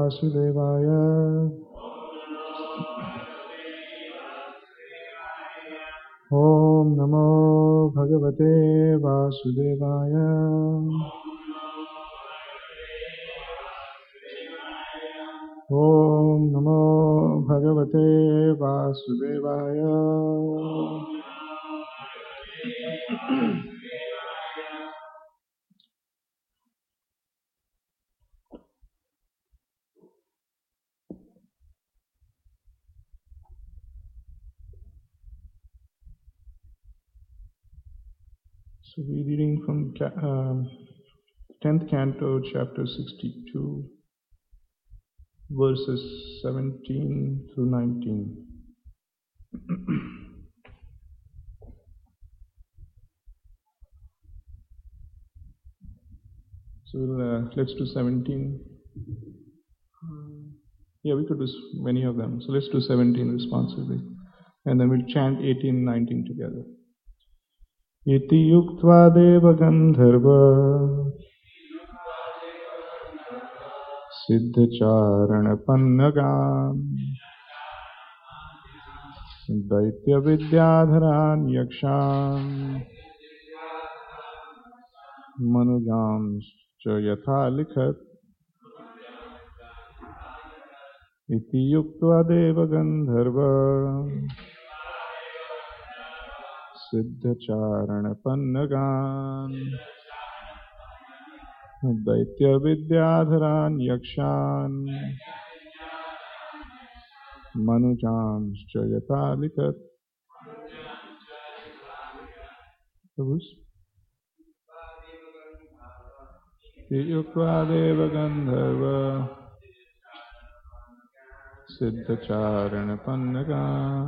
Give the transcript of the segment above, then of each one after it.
Vasudevaya. Om Namo Bhagavate Vasudevaya. Om Namo Bhagavate Vasudevaya. So we're reading from 10th canto, chapter 62, verses 17 through 19. So let's do 17. Yeah, we could do many of them. So let's do 17 responsibly. And then we'll chant 18 and 19 together. Iti yuktva deva gandharva siddhacharana pannagam daitya vidyadharan yakshan manujam cha yatha likhat. Iti yuktva deva gandharva siddhacharana pannagam daitya vidyadharan yakshan manujam cha yatha likhat. Yukva deva gandharva siddhacharana pannagam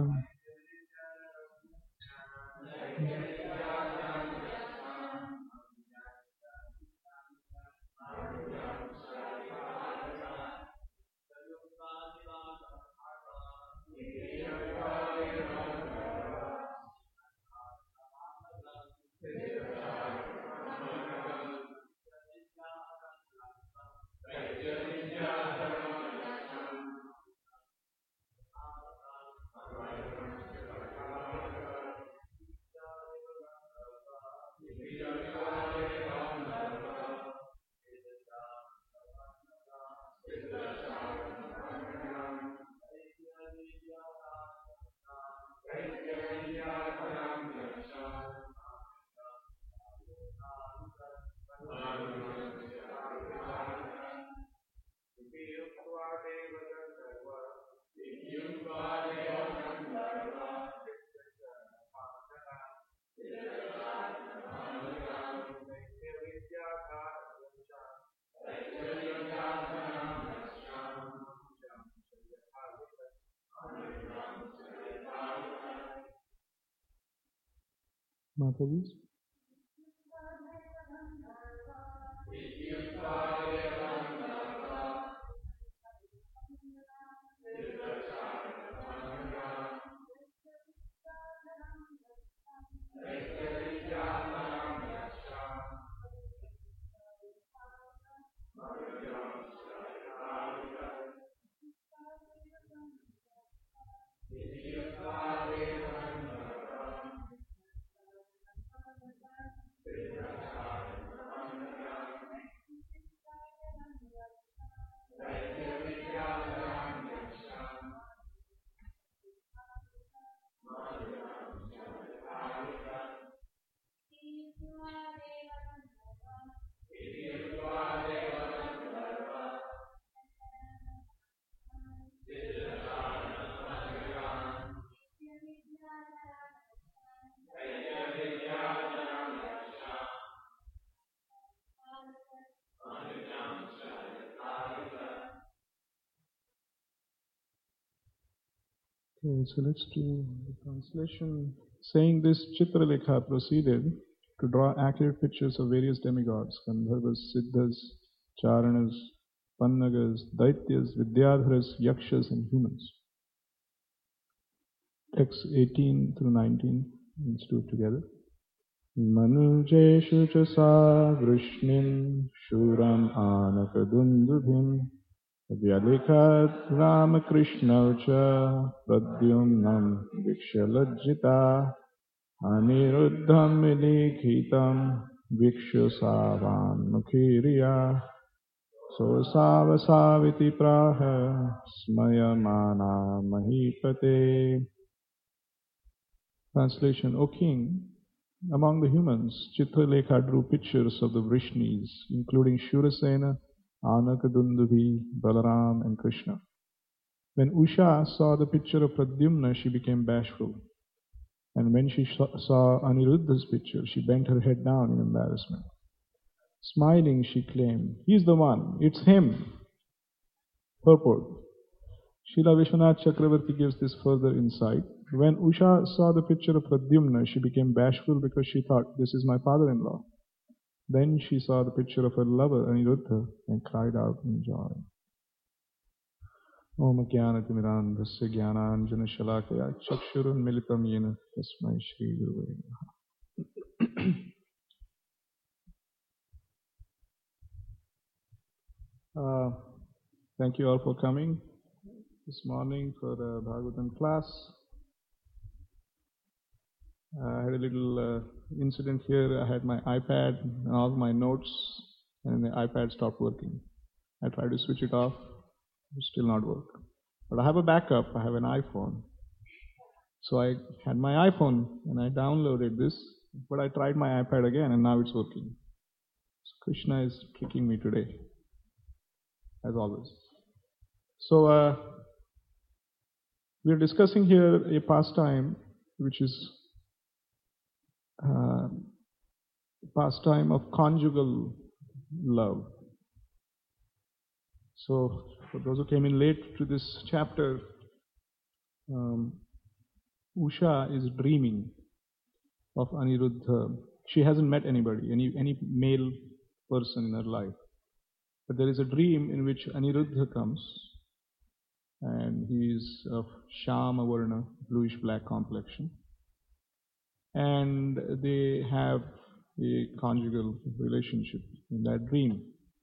Mataji. Okay, so let's do the translation. Saying this, Chitralekha proceeded to draw accurate pictures of various demigods, Gandharvas, Siddhas, Charanas, Pannagas, Daityas, Vidyadharas, Yakshas, and humans. Text 18 through 19. Let's do it together. Manujeshu cha sa vrishnim shuram anakadundubhim Vyalikat Ramakrishna cha Pradyumnam Vikshalajjita Aniruddham Vilikhitam Vikshusavan Mukhiriya Sosavasaviti Praha Smayamana Mahipate. Translation: O King, among the humans, Chitralekha drew pictures of the Vrishnis, including Shurasena, Anakadundubi, Balaram, and Krishna. When Usha saw the picture of Pradyumna, she became bashful. And when she saw Aniruddha's picture, she bent her head down in embarrassment. Smiling, she claimed, "He's the one, it's him." Purport: Srila Vishwanath Chakravarti gives this further insight. When Usha saw the picture of Pradyumna, she became bashful because she thought, "This is my father-in-law." Then she saw the picture of her lover, Aniruddha, and cried out in joy. Om Jnanatimirandhasya Jnananjana Shalakaya Chakshurunmilitam Yena Tasmai Shri Gurave Namaha. Thank you all for coming this morning for the Bhagavatam class. I had a little incident here. I had my iPad and all my notes, and the iPad stopped working. I tried to switch it off, it still not work. But I have a backup. I have an iPhone. So I had my iPhone and I downloaded this, but I tried my iPad again and now it's working. So Krishna is tricking me today, as always. So we are discussing here a pastime which is pastime of conjugal love. So for those who came in late to this chapter, Usha is dreaming of Aniruddha. She hasn't met anybody, any male person in her life. But there is a dream in which Aniruddha comes, and he is of Shama Varna, bluish black complexion. And they have a conjugal relationship in that dream.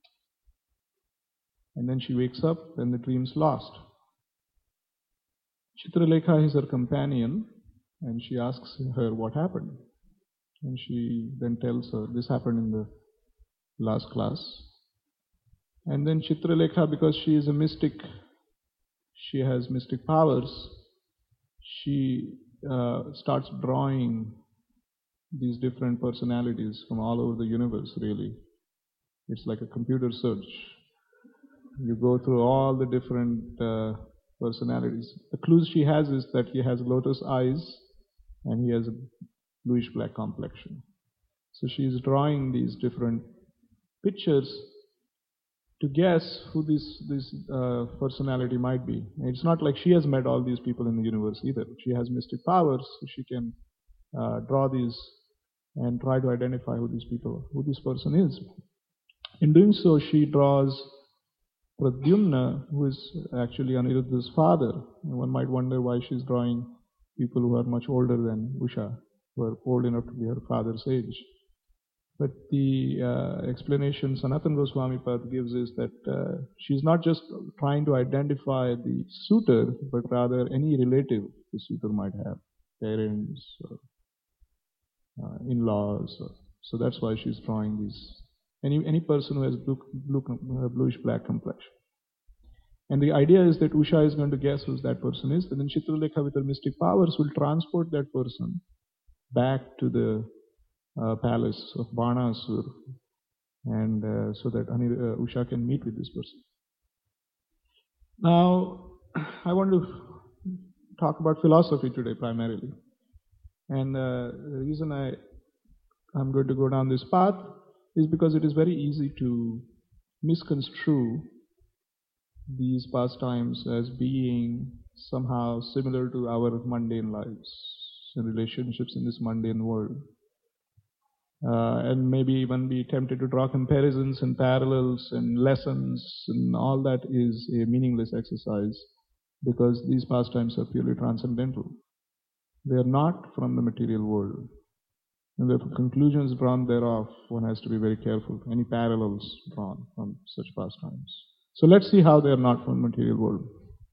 And then she wakes up and the dream's lost. Chitralekha is her companion, and she asks her what happened. And she then tells her, this happened in the last class. And then Chitralekha, because she is a mystic, she has mystic powers, she starts drawing these different personalities from all over the universe, really. It's like a computer search. You go through all the different personalities. The clues she has is that he has lotus eyes and he has a bluish black complexion. So she is drawing these different pictures to guess who this personality might be. And it's not like she has met all these people in the universe either. She has mystic powers, so she can draw these and try to identify who this person is. In doing so, she draws Pradyumna, who is actually Aniruddha's father. And one might wonder why she's drawing people who are much older than Usha, who are old enough to be her father's age. But the explanation Sanatana Goswami Pad gives is that she's not just trying to identify the suitor, but rather any relative the suitor might have, parents, or in-laws. So that's why she's drawing these. Any person who has bluish black complexion. And the idea is that Usha is going to guess who that person is, and then Chitralekha with her mystic powers will transport that person back to the palace of Banasur, and so that Usha can meet with this person. Now, I want to talk about philosophy today primarily. And the reason I'm going to go down this path is because it is very easy to misconstrue these pastimes as being somehow similar to our mundane lives and relationships in this mundane world. And maybe even be tempted to draw comparisons and parallels and lessons, and all that is a meaningless exercise because these pastimes are purely transcendental. They are not from the material world. And therefore, conclusions drawn thereof, one has to be very careful. Any parallels drawn from such pastimes. So let's see how they are not from the material world.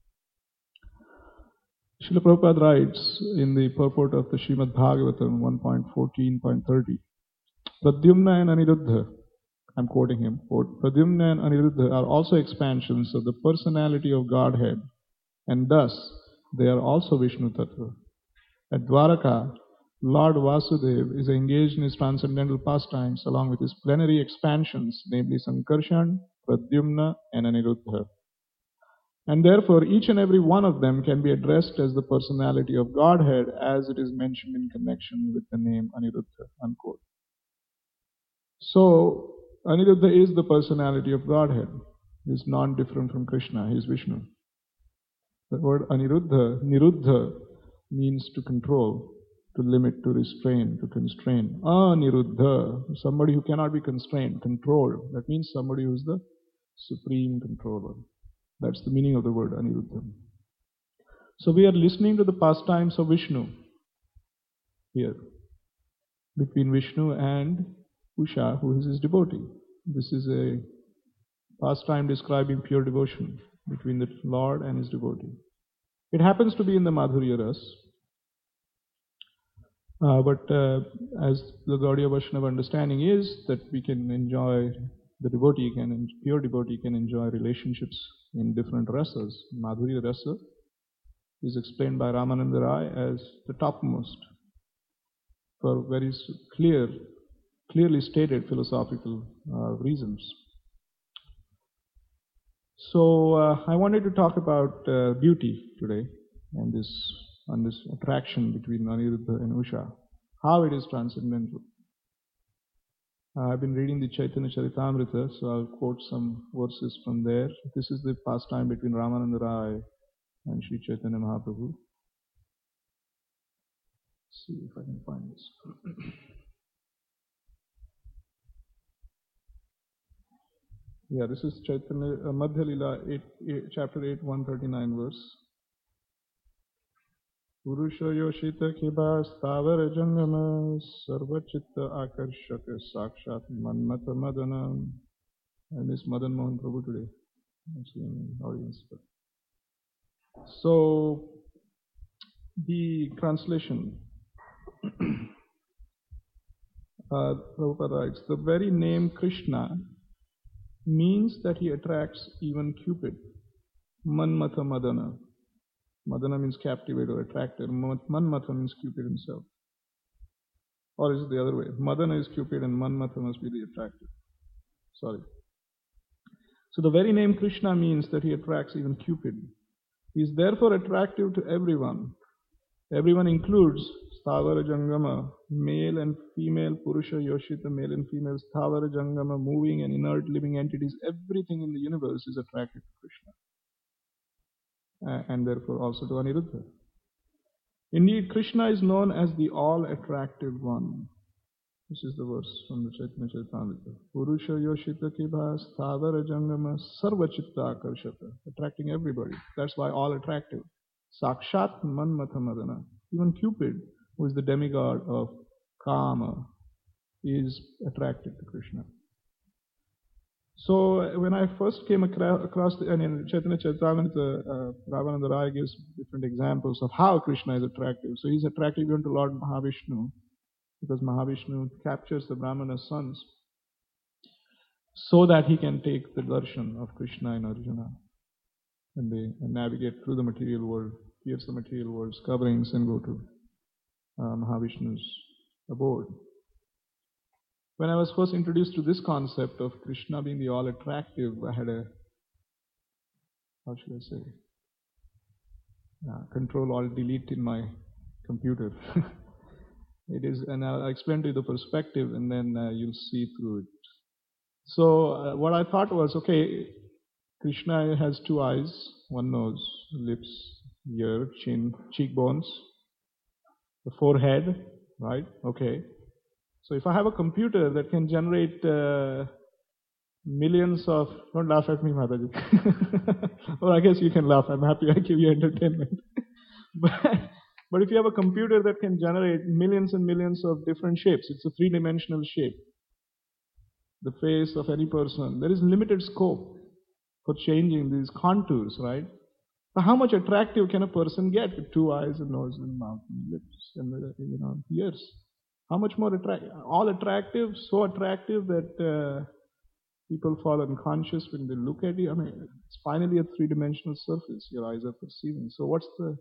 Srila Prabhupada writes in the purport of the Srimad Bhagavatam 1.14.30, Pradyumna and Aniruddha, I'm quoting him, quote, Pradyumna and Aniruddha are also expansions of the personality of Godhead, and thus they are also Vishnu Tattva. At Dwaraka, Lord Vasudeva is engaged in his transcendental pastimes along with his plenary expansions, namely Sankarshan, Pradyumna, and Aniruddha. And therefore, each and every one of them can be addressed as the personality of Godhead as it is mentioned in connection with the name Aniruddha, unquote. So, Aniruddha is the personality of Godhead. He is non-different from Krishna. He is Vishnu. The word Aniruddha, Niruddha, means to control, to limit, to restrain, to constrain. Aniruddha, somebody who cannot be constrained, controlled. That means somebody who is the supreme controller. That's the meaning of the word Aniruddha. So we are listening to the pastimes of Vishnu here, between Vishnu and Usha, who is his devotee. This is a pastime describing pure devotion between the Lord and his devotee. It happens to be in the Madhurya Ras, but as the Gaudiya Vaishnava understanding is that we can enjoy, the devotee can, pure devotee can enjoy relationships in different rasas. Madhurya Rasa is explained by Ramananda Rai as the topmost for very clearly stated philosophical reasons. So I wanted to talk about beauty today and on this attraction between Aniruddha and Usha, how it is transcendental. I've been reading the Chaitanya Charitamrita, so I'll quote some verses from there. This is the pastime between Ramananda Rai and Sri Chaitanya Mahaprabhu. Let's see if I can find this. Yeah, this is Chaitanya Madhya Lila, chapter 8, 139 verse. Purusha Yoshita Kiba Stavara Jangama Sarvachitta Akarshaka Sakshat Manmata Madana. I miss Madan Mohan Prabhu today. Actually, in the audience. So, the translation. Prabhupada writes, the very name Krishna means that he attracts even Cupid. Manmatha Madana. Madana means captivate or attracted. Manmatha means Cupid himself. Or is it the other way? Madana is Cupid and Manmatha must be the attracted. Sorry. So the very name Krishna means that he attracts even Cupid. He is therefore attractive to everyone. Everyone includes Sthavara Jangama, male and female, Purusha Yoshita, male and female, Sthavara Jangama, moving and inert living entities. Everything in the universe is attracted to Krishna. And therefore also to Aniruddha. Indeed, Krishna is known as the all-attractive one. This is the verse from the Chaitanya Charitamrita. Purusha Yoshita Kibha Sthavara Jangama Sarvachitta Akarshata. Attracting everybody. That's why all-attractive. Sakshat Manmatha Madana. Even Cupid, who is the demigod of Kama, is attracted to Krishna. So when I first came across in Chaitanya Charitamrita, Ramananda Rai gives different examples of how Krishna is attractive. So he's attractive even to Lord Mahavishnu, because Mahavishnu captures the Brahmana sons so that he can take the darshan of Krishna and Arjuna. And they navigate through the material world, pierce the material world's coverings and go to Mahavishnu's abode. When I was first introduced to this concept of Krishna being the all-attractive, I had a, how should I say, Control-Alt-Delete in my computer. It is, and I'll explain to you the perspective and then you'll see through it. So what I thought was, okay, Krishna has two eyes, one nose, lips, ear, chin, cheekbones, the forehead, right? Okay. So if I have a computer that can generate millions of... Don't laugh at me, Mataji. Well, I guess you can laugh. I'm happy I give you entertainment. But if you have a computer that can generate millions and millions of different shapes, it's a three-dimensional shape, the face of any person, there is limited scope. for changing these contours, right? But how much attractive can a person get with two eyes, a nose, and mouth, and lips, and ears? How much more attractive? All attractive, so attractive that people fall unconscious when they look at you. I mean, it's finally a three-dimensional surface your eyes are perceiving. So what's the?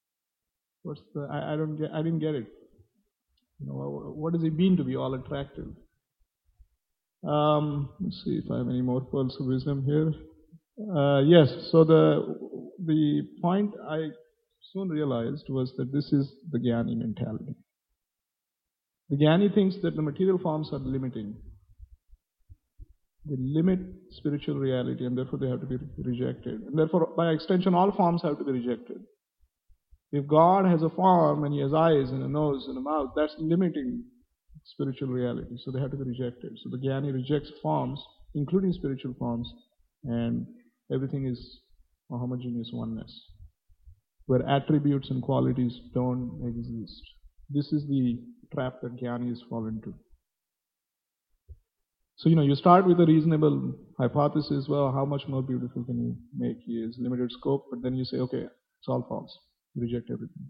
I didn't get it. What does it mean to be all attractive? Let's see if I have any more pearls of wisdom here. Yes. So the point I soon realized was that this is the Jnani mentality. The Jnani thinks that the material forms are limiting. They limit spiritual reality, and therefore they have to be rejected. And therefore, by extension, all forms have to be rejected. If God has a form and He has eyes and a nose and a mouth, that's limiting spiritual reality. So they have to be rejected. So the Jnani rejects forms, including spiritual forms, and everything is a homogeneous oneness, where attributes and qualities don't exist. This is the trap that Jnanis fall into. So, you start with a reasonable hypothesis. Well, how much more beautiful can you make? He has limited scope, but then you say, okay, it's all false. Reject everything.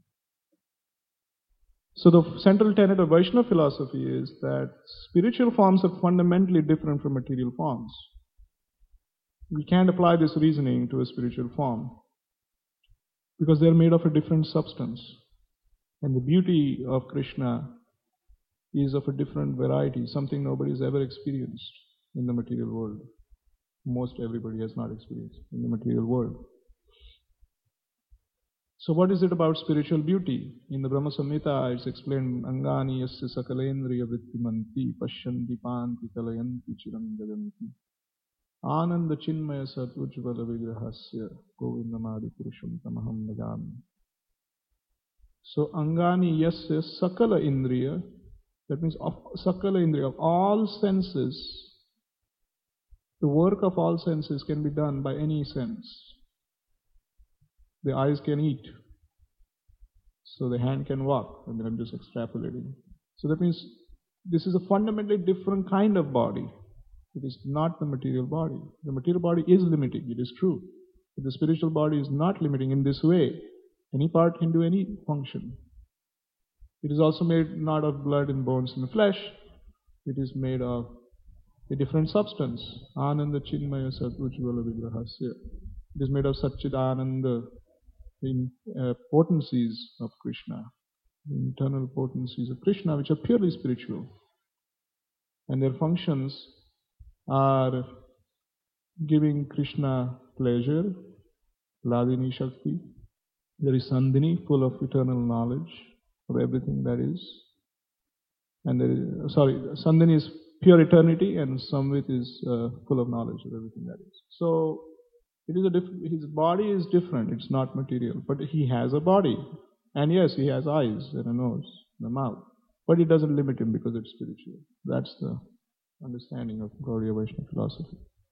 So the central tenet of Vaishnava philosophy is that spiritual forms are fundamentally different from material forms. We can't apply this reasoning to a spiritual form because they're made of a different substance. And the beauty of Krishna is of a different variety, something nobody's ever experienced in the material world. Most everybody has not experienced in the material world. So what is it about spiritual beauty? In the Brahma Samhita, it's explained, Angani yasya sakalendriya vrittimanti pashyanti panti kalayanti chiram gadanti ananda chinmaya satujvala vigrahasya govindamadi purusham tamaham bhajami. So Angani yasya sakala indriya, that means of sakala indriya, of all senses, the work of all senses can be done by any sense. The eyes can eat, so the hand can walk. I'm just extrapolating. So that means this is a fundamentally different kind of body. It is not the material body. The material body is limiting, it is true. But the spiritual body is not limiting in this way. Any part can do any function. It is also made not of blood and bones and flesh. It is made of a different substance. Ananda Chinmaya Satujvala Vigrahasya. It is made of Satchidananda, the potencies of Krishna, the internal potencies of Krishna, which are purely spiritual. And their functions are giving Krishna pleasure, Ladini Shakti. There is Sandhini, full of eternal knowledge of everything that is. And Sandhini is pure eternity, and Samvit is full of knowledge of everything that is. So, his body is different, it's not material, but he has a body. And yes, he has eyes and a nose and a mouth. But it doesn't limit him because it's spiritual. That's the understanding of Gaudiya Vaishnava philosophy.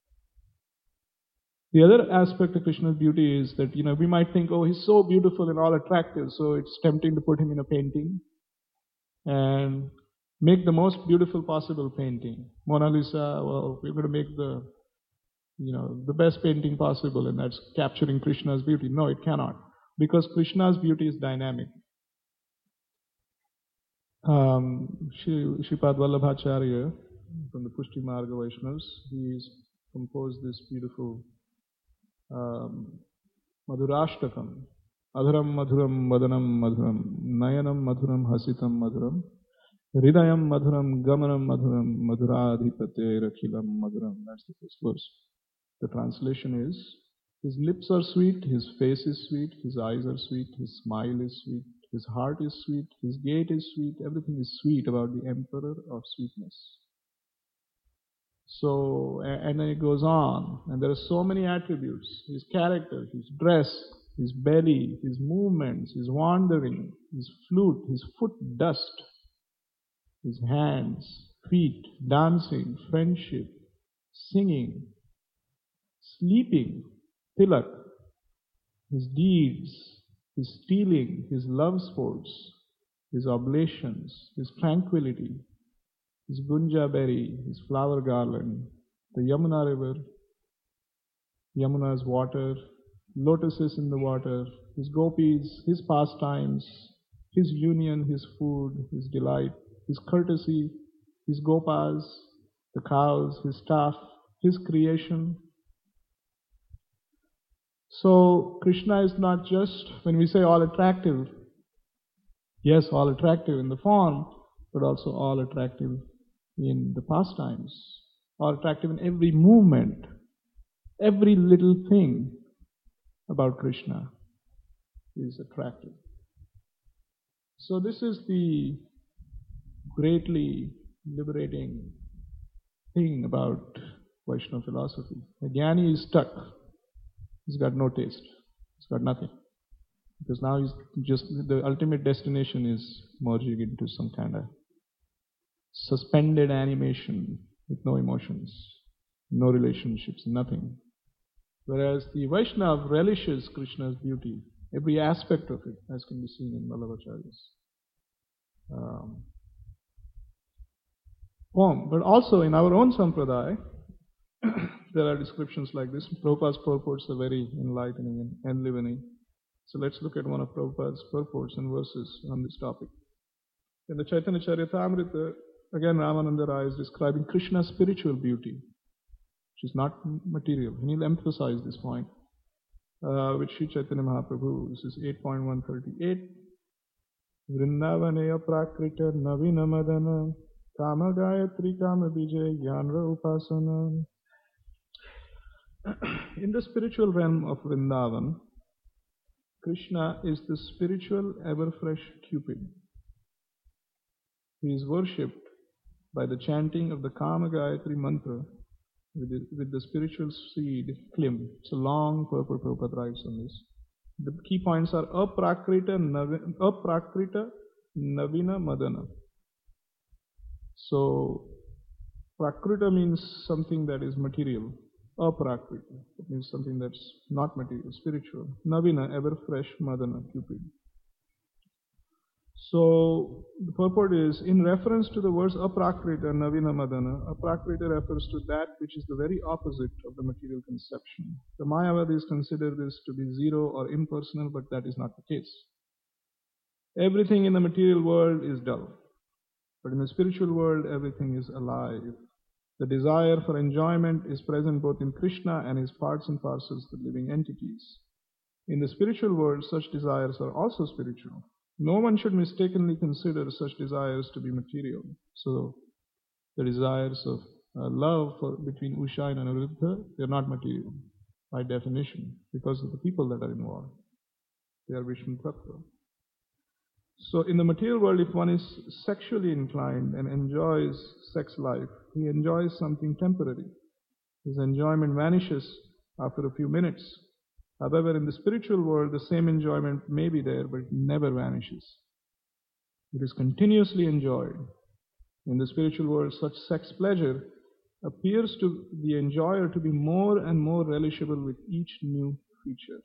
The other aspect of Krishna's beauty is that, we might think, oh, he's so beautiful and all attractive, so it's tempting to put him in a painting and make the most beautiful possible painting. Mona Lisa, well, we're going to make the best painting possible, and that's capturing Krishna's beauty. No, it cannot, because Krishna's beauty is dynamic. Shripad Vallabhacharya, from the Pushti Marga Vaishnavas, he's composed this beautiful Madhurashtakam. Adharam madhuram vadanam madhuram, nayanam madhuram hasitam madhuram, hridayam madhuram gamanam madhuram, madhuradhipate rakhilam madhuram. That's the first verse. The translation is, his lips are sweet, his face is sweet, his eyes are sweet, his smile is sweet, his heart is sweet, his gait is sweet, everything is sweet about the Emperor of Sweetness. So, and then it goes on, and there are so many attributes: his character, his dress, his belly, his movements, his wandering, his flute, his foot dust, his hands, feet, dancing, friendship, singing, sleeping, tilak, his deeds, his stealing, his love sports, his oblations, his tranquility, his gunja berry, his flower garland, the Yamuna river, Yamuna's water, lotuses in the water, his gopis, his pastimes, his union, his food, his delight, his courtesy, his gopas, the cows, his staff, his creation. So Krishna is not just, when we say all attractive, yes, all attractive in the form, but also all attractive in the pastimes, all attractive in every movement, every little thing about Krishna is attractive. So this is the greatly liberating thing about Vaishnava philosophy. A jnani is stuck. He's got no taste. He's got nothing. Because now he's just, the ultimate destination is merging into some kind of suspended animation with no emotions, no relationships, nothing. Whereas the Vaishnava relishes Krishna's beauty, every aspect of it, as can be seen in Vallabhacharya's poem. But also in our own Sampradaya, there are descriptions like this. Prabhupada's purports are very enlightening and enlivening. So let's look at one of Prabhupada's purports and verses on this topic. In the Chaitanya Charitamrita, again Ramananda Rai is describing Krishna's spiritual beauty, which is not material. And he'll emphasize this point, which Sri Chaitanya Mahaprabhu, this is 8.138. Vrindavanaya prakrita navina madana kama gayatri kama vijay yanra upasana. In the spiritual realm of Vrindavan, Krishna is the spiritual ever-fresh Cupid. He is worshipped by the chanting of the Kama Gayatri mantra with the spiritual seed klim. It's a long purport Prabhupada writes on this. The key points are aprakrita navina madana. So prakrita means something that is material. Aprakrita, it means something that's not material, spiritual. Navina, ever fresh, madana, Cupid. So the purport is, in reference to the words aprakrita, navina, madana, aprakrita refers to that which is the very opposite of the material conception. The Mayavadis consider this to be zero or impersonal, but that is not the case. Everything in the material world is dull, but in the spiritual world, everything is alive. The desire for enjoyment is present both in Krishna and his parts and parcels, the living entities. In the spiritual world, such desires are also spiritual. No one should mistakenly consider such desires to be material. So, the desires of love between Usha and Aniruddha, they are not material by definition because of the people that are involved. They are Vishnu Tattva. So in the material world, if one is sexually inclined and enjoys sex life, he enjoys something temporary. His enjoyment vanishes after a few minutes. However, in the spiritual world, the same enjoyment may be there, but it never vanishes. It is continuously enjoyed. In the spiritual world, such sex pleasure appears to the enjoyer to be more and more relishable with each new feature.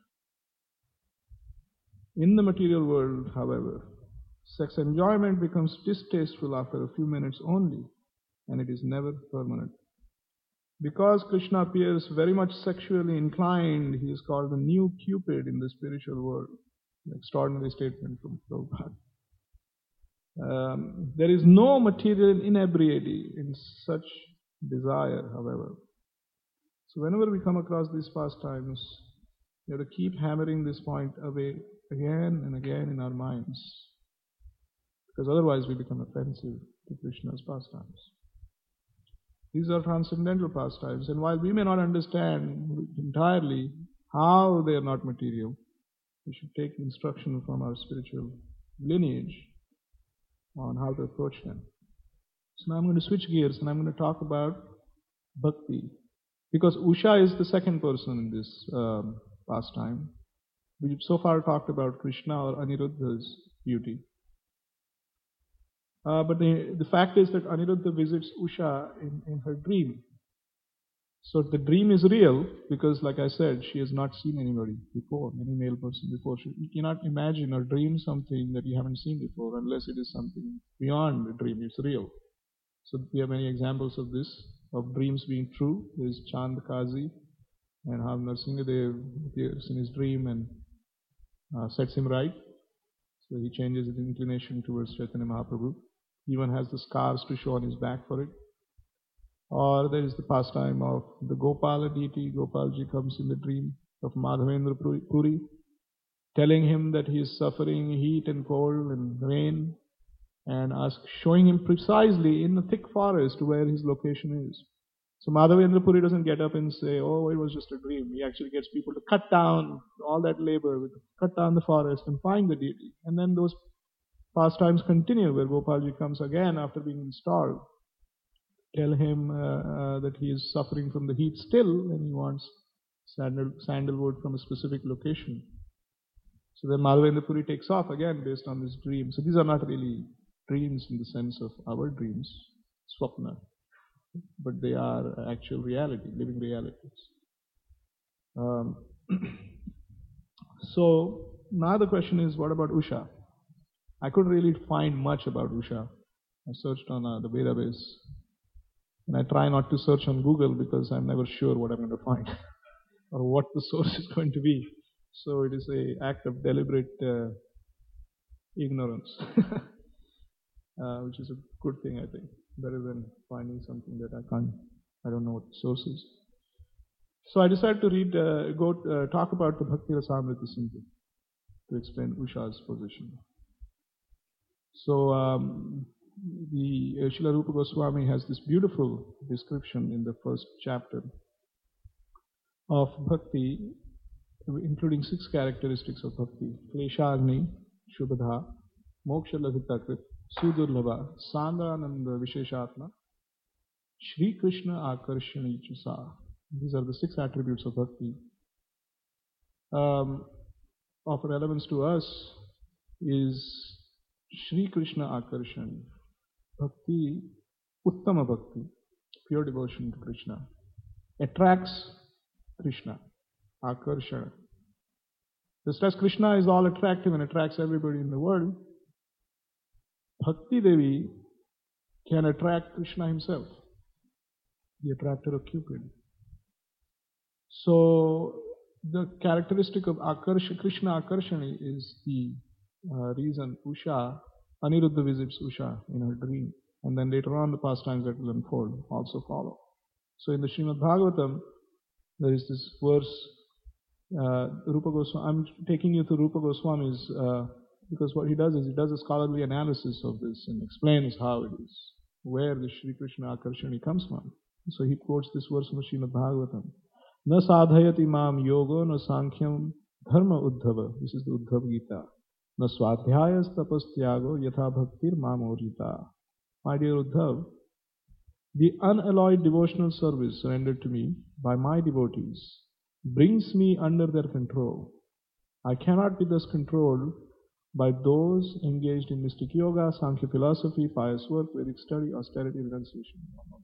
In the material world, however, sex enjoyment becomes distasteful after a few minutes only, and it is never permanent. Because Krishna appears very much sexually inclined, he is called the new Cupid in the spiritual world. An extraordinary statement from Prabhupada. There is no material inebriety in such desire, however. So whenever we come across these pastimes, we have to keep hammering this point away again and again in our minds, because otherwise we become offensive to Krishna's pastimes. These are transcendental pastimes, and while we may not understand entirely how they are not material, we should take instruction from our spiritual lineage on how to approach them. So now I'm going to switch gears and I'm going to talk about bhakti. Because Usha is the second person in this pastime. We've so far talked about Krishna or Aniruddha's beauty. But the fact is that Aniruddha visits Usha in her dream. So the dream is real because, like I said, she has not seen anybody before, any male person before. You cannot imagine or dream something that you haven't seen before unless it is something beyond the dream. It's real. So we have many examples of this, of dreams being true. There is Chandakazi, and how Nrsimhadev appears in his dream and sets him right. So he changes his inclination towards Chaitanya Mahaprabhu. He even has the scars to show on his back for it. Or there is the pastime of the Gopala deity. Gopalji comes in the dream of Madhavendra Puri, telling him that he is suffering heat and cold and rain, and showing him precisely in the thick forest where his location is. So Madhavendra Puri doesn't get up and say, oh, it was just a dream. He actually gets people to cut down all that labor, cut down the forest and find the deity. And then those pastimes continue where Gopalji comes again after being installed, tell him that he is suffering from the heat still and he wants sandalwood from a specific location. So then Madhavendra Puri takes off again based on this dream. So these are not really dreams in the sense of our dreams, swapna, but they are actual reality, living realities. So now the question is, what about Usha? I couldn't really find much about Usha. I searched on the database, and I try not to search on Google because I'm never sure what I'm going to find or what the source is going to be. So it is an act of deliberate ignorance, which is a good thing, I think, better than finding something that I don't know what the source is. So I decided to talk about the Bhakti Rasamrita Sindhu to explain Usha's position. So the Srila Rupa Goswami has this beautiful description in the first chapter of Bhakti, including 6 characteristics of Bhakti: Kleshagni, Shubhadha, Moksha Ladhitakrit, Sudurlabha, Sandhananda Visheshatma, Shri Krishna Akarshani Chusa. These are the 6 attributes of Bhakti. Of relevance to us is Shri Krishna Akarshan. Bhakti, Uttama Bhakti, pure devotion to Krishna, attracts Krishna. Akarshana. Just as Krishna is all attractive and attracts everybody in the world, Bhakti Devi can attract Krishna himself, the attractor of Cupid. So the characteristic of Krishna Akarshani is the reason Usha, Aniruddha visits Usha in her dream, and then later on the pastimes that will unfold also follow. So in the Srimad Bhagavatam, there is this verse, Rupa Goswami. I'm taking you to Rupa Goswami's, because what he does is he does a scholarly analysis of this and explains how it is, where the Shri Krishna Akarshani comes from. So he quotes this verse from the Srimad Bhagavatam. Na sadhayati mam yogo na sankhya dharma uddhava. This is the Uddhava Gita. Na swadhyayas tapastyago yatha bhaktir mam orjita. My dear Uddhav, the unalloyed devotional service rendered to me by my devotees brings me under their control. I cannot be thus controlled by those engaged in mystic yoga, Sankhya philosophy, pious work, Vedic study, austerity, renunciation.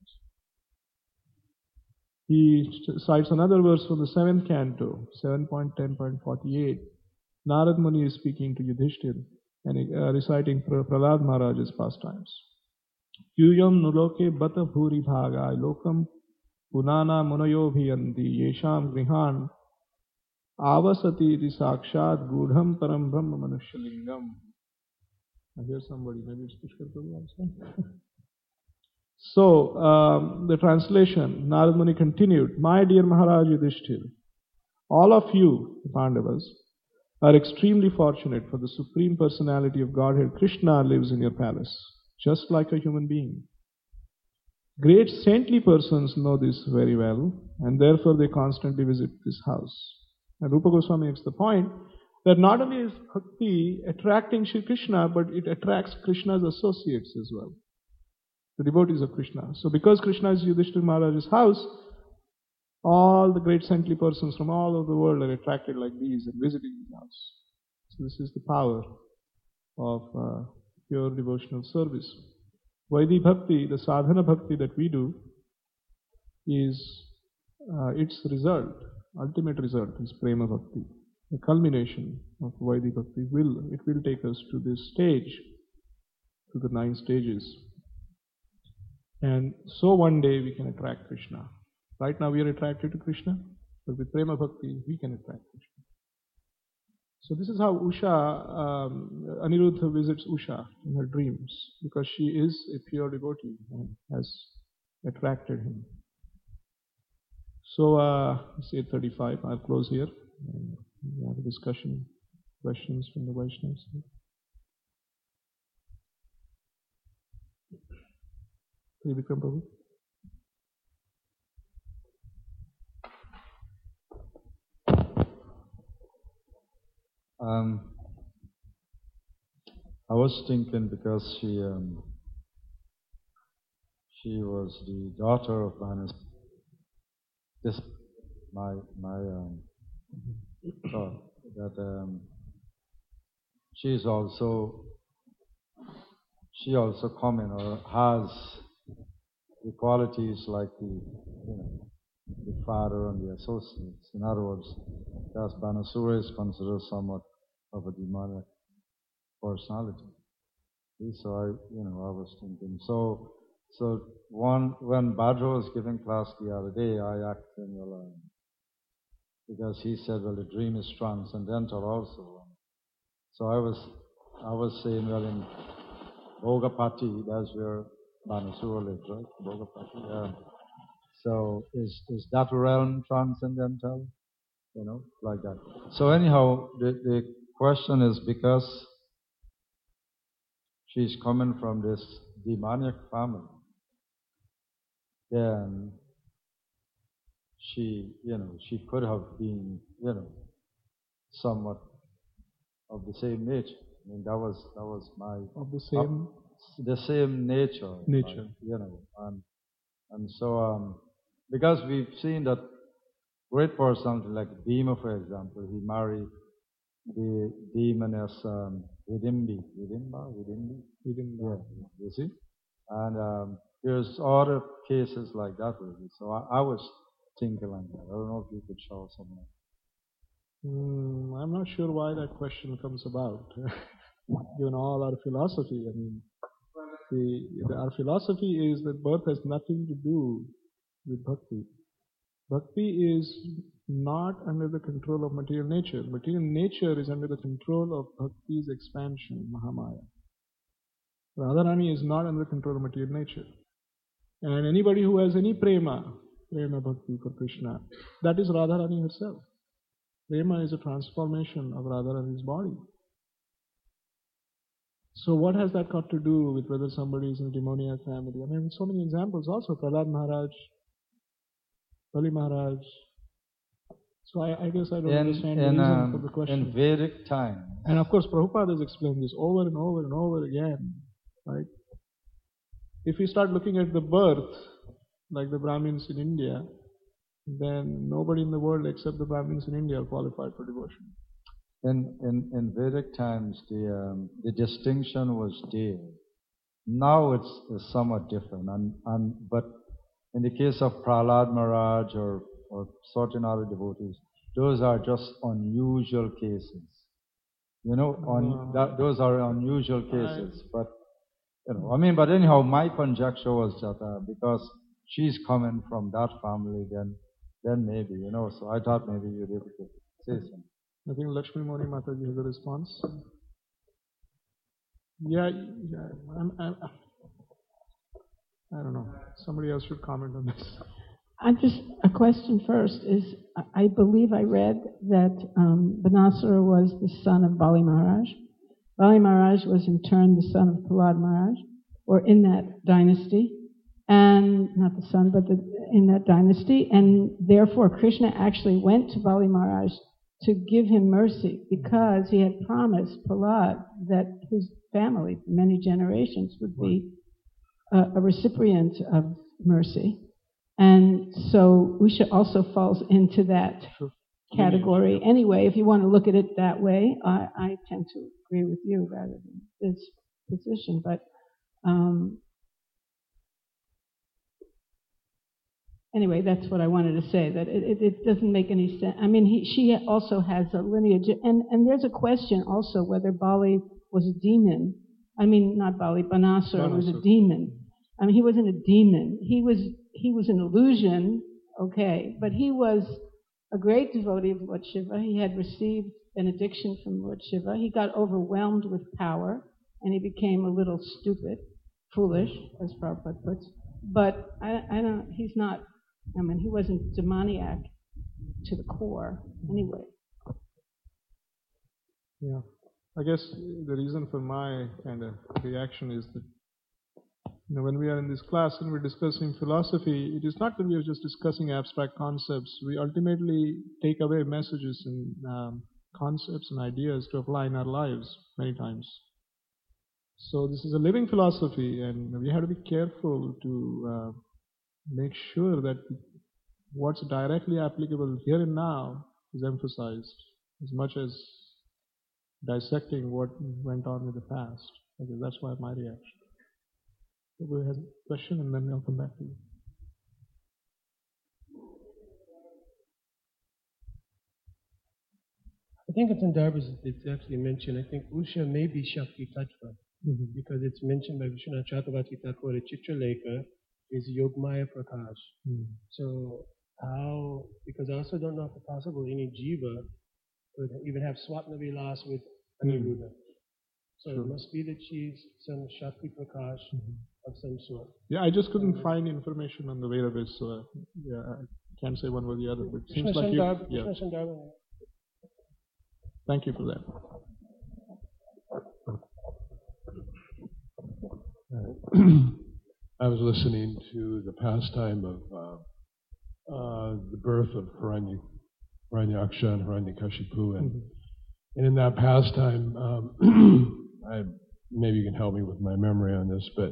He cites another verse from the 7th canto, 7.10.48. Narad Muni is speaking to Yudhishthir and reciting Prahlad Maharaj's pastimes. Yuyam nuloke bata bhuri bhagai lokam punana munayo bhiyanti yesham grihan avasati iti sakshat gudham param brahma manushalingam. I hear somebody, maybe it's Pushkar Prabhu also. So, the translation, Narad Muni continued, my dear Maharaj Yudhishthir, all of you, the Pandavas, are extremely fortunate, for the Supreme Personality of Godhead, Krishna, lives in your palace, just like a human being. Great saintly persons know this very well, and therefore they constantly visit this house. And Rupa Goswami makes the point that not only is Bhakti attracting Shri Krishna, but it attracts Krishna's associates as well, the devotees of Krishna. So because Krishna is Yudhishthira Maharaj's house, all the great saintly persons from all over the world are attracted like these and visiting his house. So this is the power of pure devotional service. Vaidhi Bhakti, the sadhana bhakti that we do, is its result, ultimate result is Prema Bhakti. The culmination of Vaidhi Bhakti will take us to this stage, to the 9 stages. And so one day we can attract Krishna. Right now we are attracted to Krishna. But with Prema Bhakti, we can attract Krishna. So this is how Usha, Aniruddha visits Usha in her dreams, because she is a pure devotee and has attracted him. So it's 8:35. I'll close here. And we have a discussion, questions from the Vaishnavas. Vikram Prabhu. I was thinking because she was the daughter of Manas. This my thought that she also common or has the qualities like the father and the associates. In other words, thus Banasura is considered somewhat of a demonic personality. So I was thinking. So when Bhadra was giving class the other day, I asked him, because he said, well, the dream is transcendental also. So I was saying, well, in Bhogapati, that's where Banasura lives, right? Bhogapati. So is that realm transcendental? Like that. So anyhow, the question is, because she's coming from this demonic family, then she could have been, somewhat of the same nature. I mean, that was my of the same nature. Like, and so because we've seen that great personality like Bhima, for example, he married the demoness Hidimbi. Yeah, you see? And there's other cases like that really. So I was thinking like that. I don't know if you could show something. I'm not sure why that question comes about. Given all our philosophy, I mean, our philosophy is that birth has nothing to do with bhakti. Bhakti is not under the control of material nature. Material nature is under the control of bhakti's expansion, Mahamaya. Radharani is not under the control of material nature. And anybody who has any prema bhakti for Krishna, that is Radharani herself. Prema is a transformation of Radharani's body. So what has that got to do with whether somebody is in a demoniac family? I mean, so many examples also. Prahlad Maharaj, Bali Maharaj. So I guess I don't understand the reason for the question. In Vedic time. And of course, Prabhupada has explained this over and over and over again. Right? If we start looking at the birth, like the Brahmins in India, then nobody in the world except the Brahmins in India are qualified for devotion. In Vedic times, the distinction was there. Now it's somewhat different. But in the case of Prahlad Maharaj or certain other devotees, those are just unusual cases. Those are unusual cases. But but anyhow, my conjecture was that because she's coming from that family, then maybe, so I thought maybe you'd be able to say something. I think Lakshmi Moni Mataji has a response. Yeah, I don't know. Somebody else should comment on this. A question first is, I believe I read that Banasura was the son of Bali Maharaj. Bali Maharaj was in turn the son of Prahlad Maharaj, or in that dynasty, and not the son, but in that dynasty, and therefore Krishna actually went to Bali Maharaj to give him mercy, because he had promised Prahlad that his family, for many generations, would be a recipient of mercy. And so Usha also falls into that category. Anyway, if you want to look at it that way, I tend to agree with you rather than this position. But anyway, that's what I wanted to say, that it doesn't make any sense. I mean, she also has a lineage. And there's a question also whether Bali was a demon. I mean, not Bali, Banasura was a demon. I mean, he wasn't a demon. He was an illusion, okay, but he was a great devotee of Lord Shiva. He had received benediction from Lord Shiva. He got overwhelmed with power, and he became a little stupid, foolish, as Prabhupada puts. But he's not, he wasn't demoniac to the core anyway. Yeah. I guess the reason for my kind of reaction is that when we are in this class and we're discussing philosophy, it is not that we are just discussing abstract concepts. We ultimately take away messages and concepts and ideas to apply in our lives many times. So this is a living philosophy, and we have to be careful to make sure that what's directly applicable here and now is emphasized as much as dissecting what went on in the past. Okay, that's why my reaction. So go ahead, question, and then I'll come back to you. I think it's in Darbas, it's actually mentioned. I think Usha may be Shakti Tattva, because it's mentioned by Vishwanath Chakravarti Thakur, Chitralekha is Yogmaya Prakash. So how, because I also don't know if it's possible any jiva could even have Swapna Vilas with Aniruddha. So it must be that she's some Shakti Prakash of some sort. Yeah, I just couldn't find information on the Vedas, so yeah, I can't say one or the other, but it seems like you... Thank you for that. I was listening to the pastime of the birth of Hiranyaksha and Hiranyakashipu, and in that pastime, maybe you can help me with my memory on this, but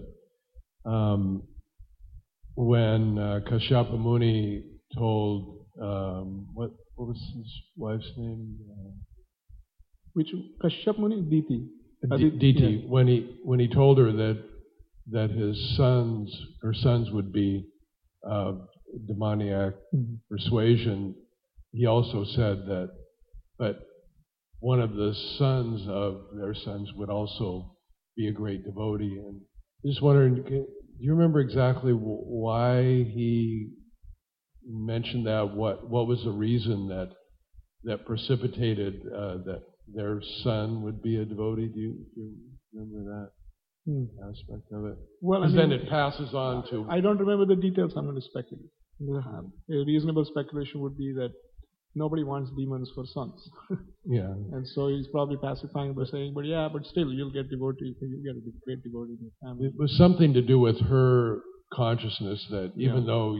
when Kashyapa Muni told what was his wife's name? Which Kashyap Muni? Diti. Diti. Yeah. When he told her that his sons would be demoniac persuasion, he also said that, but one of the sons of their sons would also be a great devotee. And just wondering, do you remember exactly why he mentioned that? What was the reason that precipitated that their son would be a devotee? Do you remember that aspect of it? Well, because then it passes on to... I don't remember the details. I'm going to speculate. A reasonable speculation would be that nobody wants demons for sons. Yeah. And so he's probably pacifying by saying, but still, you'll get devotee. You'll get a great devotee in your family. It was something to do with her consciousness that even though,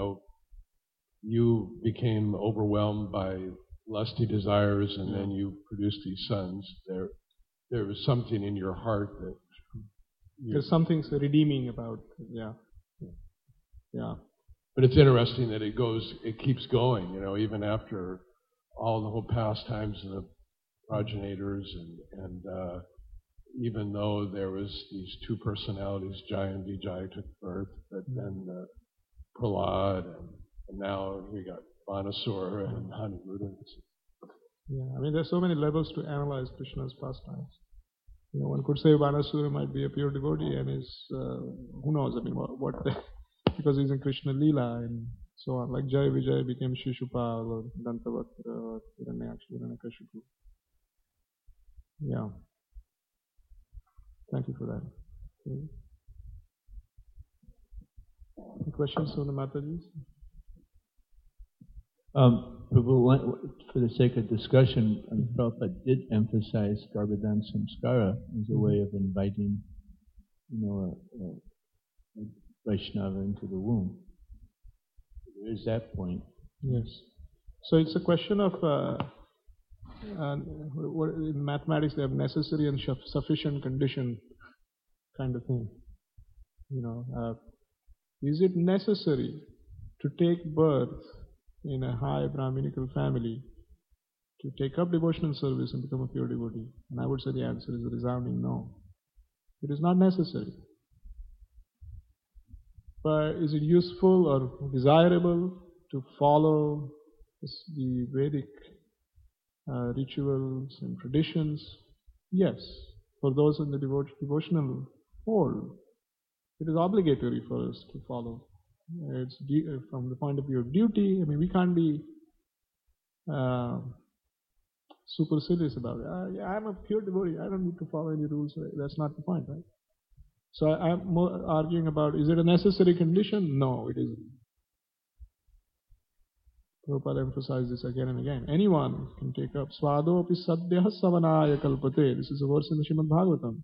you became overwhelmed by lusty desires and then you produced these sons, there was something in your heart that... There's something redeeming about it, yeah. But it's interesting that it keeps going, even after all the whole pastimes of the progenitors and even though there was these two personalities, Jaya and Vijaya took birth, but then Prahlad and now we got Banasura and Aniruddha. Yeah, there's so many levels to analyze Krishna's pastimes. One could say Banasura might be a pure devotee and is, who knows, what because he's in Krishna Leela and so on. Like Jaya Vijaya became Shishupal or Dantavatra or Hiranyakashipu. Yeah. Thank you for that. Okay. Any questions from the Matajis? Prabhu, for the sake of discussion, Prabhupada did emphasize Garbhadan Samskara as a way of inviting, a Vaishnava into the womb. There is that point. Yes. So it's a question of, in mathematics they have necessary and sufficient condition kind of thing. Is it necessary to take birth in a high Brahminical family to take up devotional service and become a pure devotee? And I would say the answer is a resounding no. It is not necessary. But is it useful or desirable to follow the Vedic rituals and traditions? Yes. For those in the devotional fold, it is obligatory for us to follow. It's from the point of view of duty. We can't be supercilious about it. Yeah, I'm a pure devotee. I don't need to follow any rules. That's not the point, right? So I'm more arguing about, is it a necessary condition? No, it isn't. Prabhupada emphasized this again and again. Anyone can take up Swadopi Sadyah Savanaya Kalpate. This is a verse in the Srimad Bhagavatam.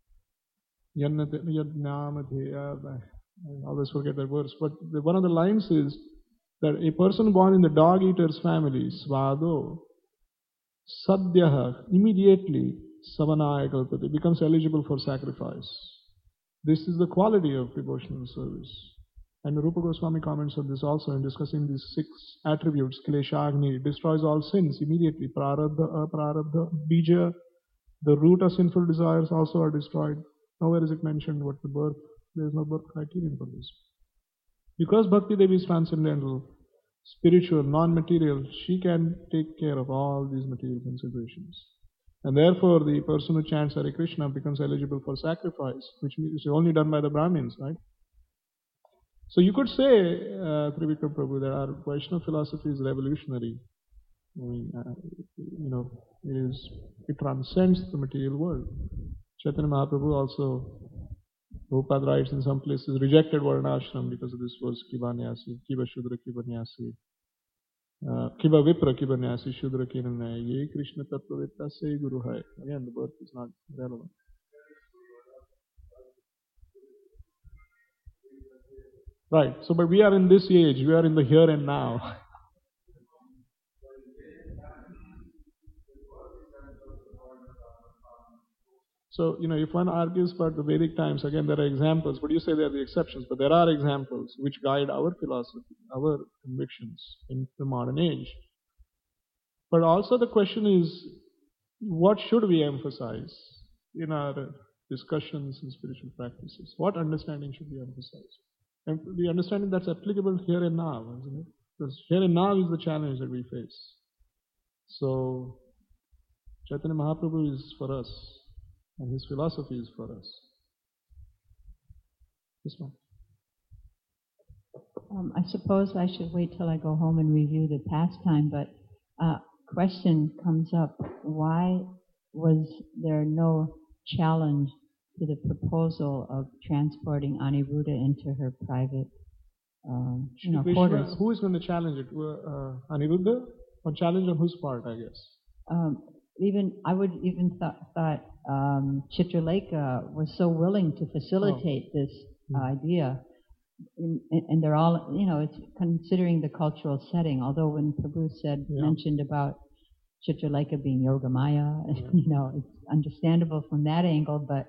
I always forget that verse. But one of the lines is that a person born in the dog eater's family, Swado, Sadyah, immediately Savanaya Kalpate, becomes eligible for sacrifice. This is the quality of devotional service. And Rupa Goswami comments on this also in discussing these 6 attributes. Kleshagni destroys all sins immediately. Prarabdha, aprarabdha, bija, the root of sinful desires also are destroyed. Nowhere is it mentioned what the birth, there is no birth criterion for this. Because Bhakti Devi is transcendental, spiritual, non-material, she can take care of all these material considerations. And therefore the person who chants Hare Krishna becomes eligible for sacrifice, which is only done by the Brahmins, right? So you could say, Trivikram Prabhu, that our Vaishnava philosophy is revolutionary. I mean, it transcends the material world. Chaitanya Mahaprabhu also, Prabhupada writes in some places, rejected Varnashram because of this verse, Kiva Nyasi, Kiva Shudra Kiva Nyasi, Kiva Vipra Kiva Nyasi, Shudra Kiva Nyasi, Ye Krishna Tattva Vitta Se Guru Hai. Again, the birth is not relevant. Right, so but we are in this age, we are in the here and now. So, if one argues about the Vedic times, again there are examples, but you say they are the exceptions, but there are examples which guide our philosophy, our convictions in the modern age. But also the question is, what should we emphasize in our discussions and spiritual practices? What understanding should we emphasize? And the understanding that's applicable here and now, isn't it? Because here and now is the challenge that we face. So, Chaitanya Mahaprabhu is for us, and his philosophy is for us. This one. I suppose I should wait till I go home and review the pastime, but question comes up: why was there no challenge to the proposal of transporting Aniruddha into her private quarters? Who is going to challenge it? Aniruddha? Or challenge on whose part, I guess? I would even thought Chitralekha was so willing to facilitate this idea. And they're all, it's considering the cultural setting. Although when Prabhu mentioned about Chitralekha being Yogamaya, it's understandable from that angle, but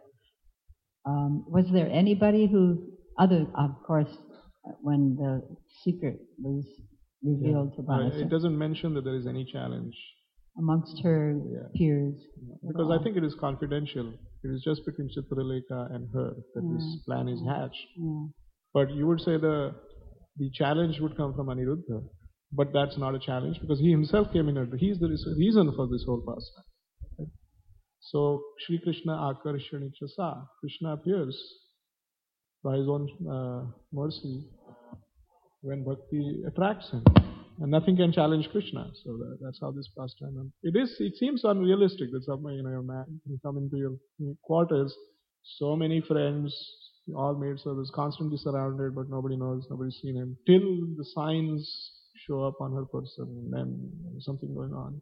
was there anybody of course, when the secret was revealed to Banasura? It doesn't mention that there is any challenge amongst her peers. Because I think it is confidential. It is just between Chitralekha and her that this plan is hatched. But you would say the challenge would come from Aniruddha. But that's not a challenge because he himself came in. He is the reason for this whole pastime. Right? So, Shri Krishna Akarshani Chasa, Krishna appears by his own mercy when bhakti attracts him. And nothing can challenge Krishna. So that's how this pastime. It seems unrealistic that somebody, your man can come into your quarters, so many friends, all maid service, constantly surrounded, but nobody knows, nobody's seen him, till the signs show up on her person, and then there's something going on.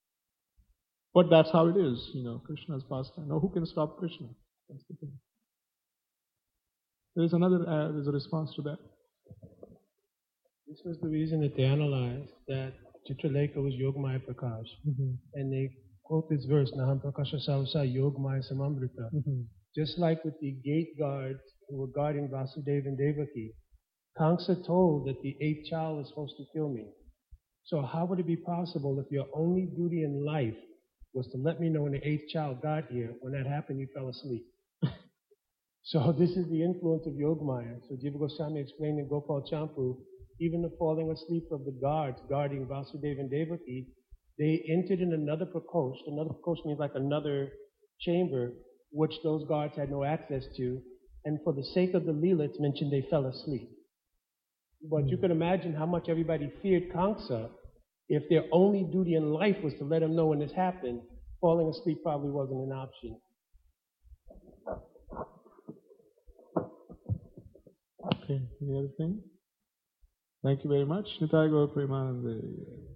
But that's how it is, Krishna's pastime. Now, who can stop Krishna? That's the thing. There's a response to that. This was the reason that they analyzed that Chitralekha was Yogamaya Prakash. And they quote this verse, Naham Prakasha Savasa Yogamaya Samamrita. Just like with the gate guards who were guarding Vasudeva and Devaki, Kamsa told that the 8th child was supposed to kill me. So how would it be possible if your only duty in life was to let me know when the 8th child got here? When that happened, you fell asleep. So this is the influence of Yogamaya. So Jiva Goswami explained in Gopal Champu, even the falling asleep of the guards guarding Vasudeva and Devaki, they entered in another prakosh. Another prakosh means like another chamber, which those guards had no access to. And for the sake of the Leela, it's mentioned they fell asleep. But you can imagine how much everybody feared Kamsa if their only duty in life was to let him know when this happened, falling asleep probably wasn't an option. Okay, any other thing? Thank you very much. Nitai Gaur Premanande.